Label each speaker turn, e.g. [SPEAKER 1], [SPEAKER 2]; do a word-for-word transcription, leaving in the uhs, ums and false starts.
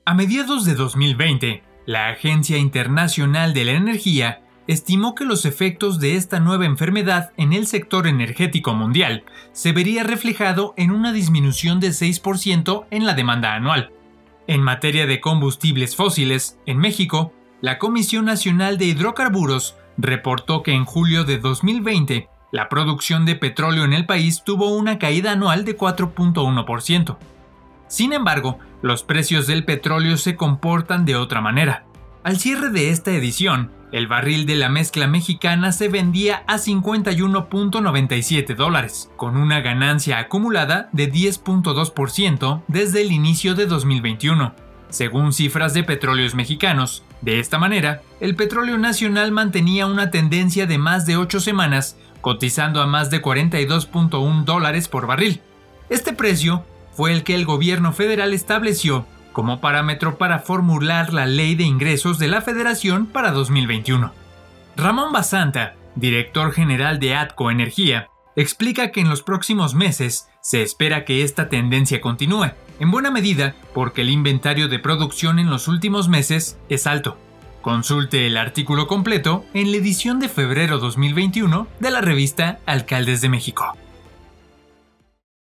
[SPEAKER 1] A mediados de dos mil veinte, la Agencia Internacional de la Energía estimó que los efectos de esta nueva enfermedad en el sector energético mundial se vería reflejado en una disminución de seis por ciento en la demanda anual. En materia de combustibles fósiles, en México, la Comisión Nacional de Hidrocarburos reportó que en julio de dos mil veinte, la producción de petróleo en el país tuvo una caída anual de cuatro punto uno por ciento. Sin embargo, los precios del petróleo se comportan de otra manera. Al cierre de esta edición, el barril de la mezcla mexicana se vendía a cincuenta y uno punto noventa y siete dólares, con una ganancia acumulada de diez punto dos por ciento desde el inicio de dos mil veintiuno, según cifras de Petróleos Mexicanos. De esta manera, el petróleo nacional mantenía una tendencia de más de ocho semanas, cotizando a más de cuarenta y dos punto uno dólares por barril. Este precio fue el que el gobierno federal estableció como parámetro para formular la Ley de Ingresos de la Federación para dos mil veintiuno. Ramón Basanta, director general de ATCO Energía, explica que en los próximos meses se espera que esta tendencia continúe, en buena medida porque el inventario de producción en los últimos meses es alto. Consulte el artículo completo en la edición de febrero dos mil veintiuno de la revista Alcaldes de México.